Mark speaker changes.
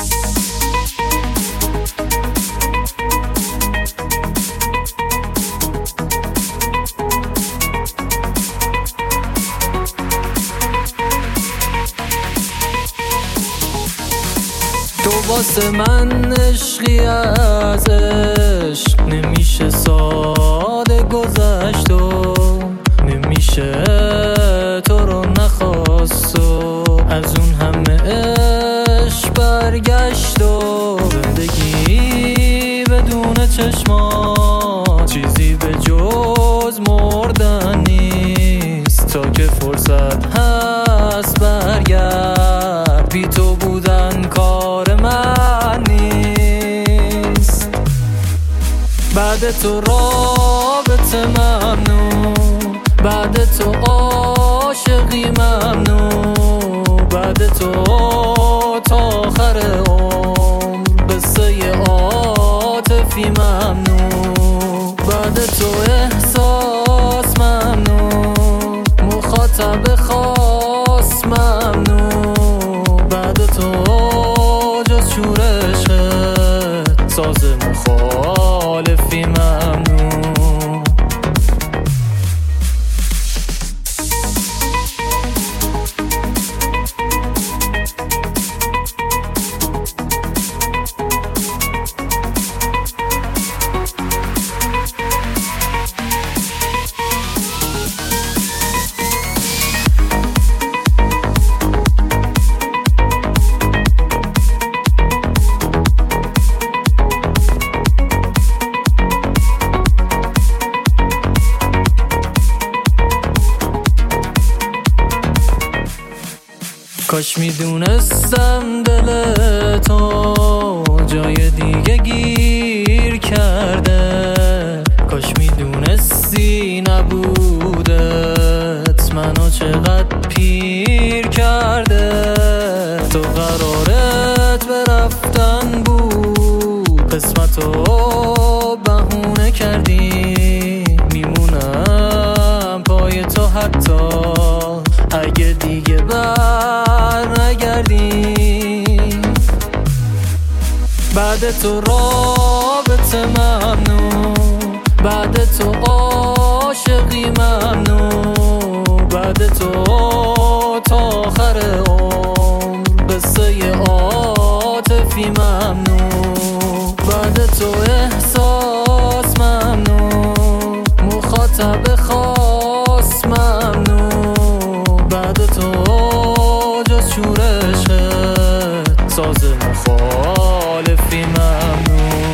Speaker 1: تو واسه من عشقی از عشق، نمیشه ساده گذشت و نمیشه تو رو نخواست و از اون همه عشق برگشت و زندگی بدون چشمات چیزی به جز مردن نیست. تا که فرصت هست برگرد، بی تو بودن کار من نیست. بعد تو رابطه ممنون، بعد تو عاشقی ممنون، بعد تو تا آخر عمر قصه عاطفی ممنون. بعد تو احساس ممنون، مخاطب خاص ممنون. بعد تو جز شورش ساز مخالفی ممنون. کاش میدونستم دل تو جای دیگه گیر کرده، کاش میدونستی نبودت منو چقدر پیر کرده. تو قرارت به رفتن بود، قسمتو بهونه کردی. میمونم پای تو حتی اگه دیگه نگردی. بعد تو رابطه ممنون، بعد تو عاشقی ممنون، بعد تو تا آخر عمر قصه عاطفی ممنون. بعد تو احساس ممنون، مخاطب خاص ممنون. بعد تو جز شورش ساز مخالفی ممنون.